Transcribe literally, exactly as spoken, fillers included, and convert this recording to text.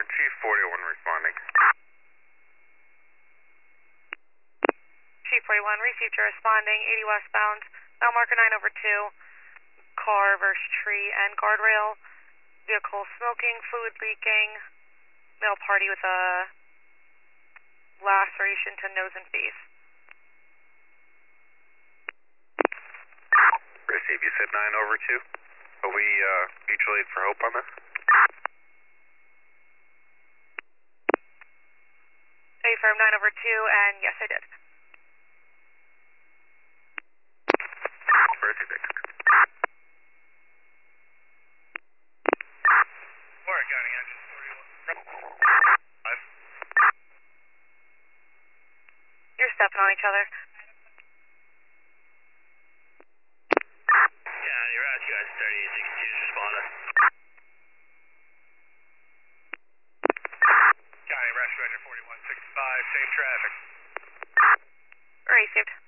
Chief forty-one responding. Chief forty-one, received your responding, eighty westbound, mile marker nine over two, car versus tree and guardrail, vehicle smoking, fluid leaking, male party with a laceration to nose and face. Receive, you said nine over two. Are we uh, mutual aid for hope on this? A firm nine over two, and yes, I did. Mercy Dick. Warren County, engine forty-one. Five. You're stepping on each other. County, Rescue guys, thirty-eight sixty-two is responding. County, Rescue engine forty-one sixty-five, safe traffic. Received.